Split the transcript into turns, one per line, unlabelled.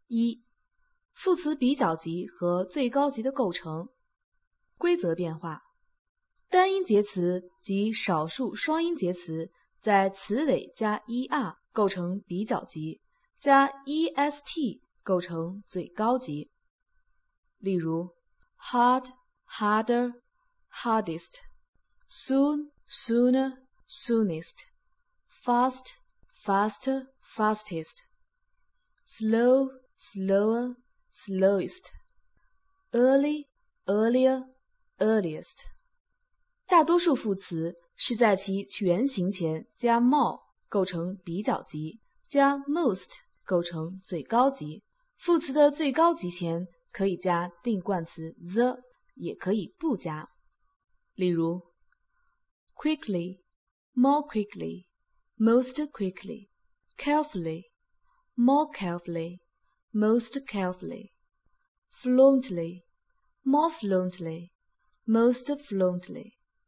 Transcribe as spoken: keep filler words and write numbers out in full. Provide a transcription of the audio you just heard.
一、副词比较级和最高级的构成。规则变化：单音节词及少数双音节词在词尾加 er 构成比较级，加 est 构成最高级。例如 hard, harder, hardest, soon, sooner, soonest, fast, faster, fastest, slow, slower, slowest, early, earlier, earliest。 大多数副词是在其原形前加 more 构成比较级，加 most 构成最高级。副词的最高级前可以加定冠词 the， 也可以不加。例如 quickly, more quickly, most quickly, carefully, more carefully, most carefully, fluently, more fluently, most fluently。